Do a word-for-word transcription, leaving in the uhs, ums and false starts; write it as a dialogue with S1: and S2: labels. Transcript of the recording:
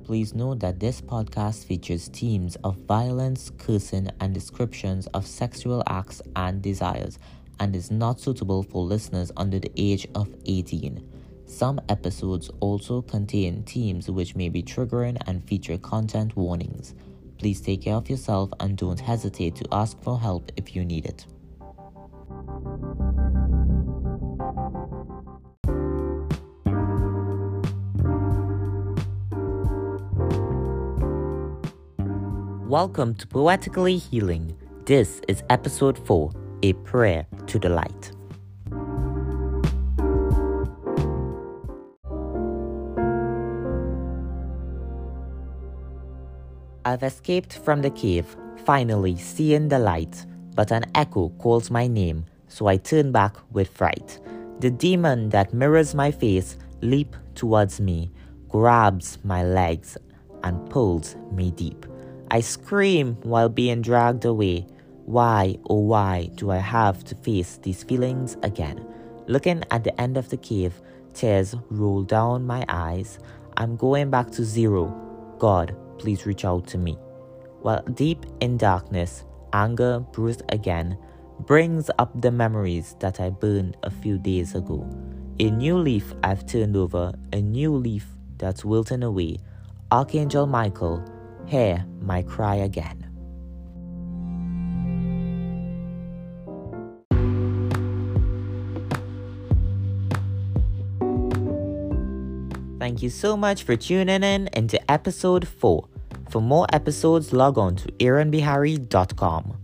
S1: Please note that this podcast features themes of violence, cursing, and descriptions of sexual acts and desires, and is not suitable for listeners under the age of eighteen. Some episodes also contain themes which may be triggering and feature content warnings. Please take care of yourself and don't hesitate to ask for help if you need it. Welcome to Poetically Healing. This is episode four, A Prayer to the Light. I've escaped from the cave, finally seeing the light, but an echo calls my name, so I turn back with fright. The demon that mirrors my face leaps towards me, grabs my legs, and pulls me deep. I scream while being dragged away. Why, oh why, do I have to face these feelings again? Looking at the end of the cave, tears roll down my eyes. I'm going back to zero. God, please reach out to me. While deep in darkness, anger bruised again brings up the memories that I burned a few days ago. A new leaf I've turned over, a new leaf that's wilting away. Archangel Michael, hear my cry again. Thank you so much for tuning in into episode four. For more episodes, log on to aaron bihari dot com.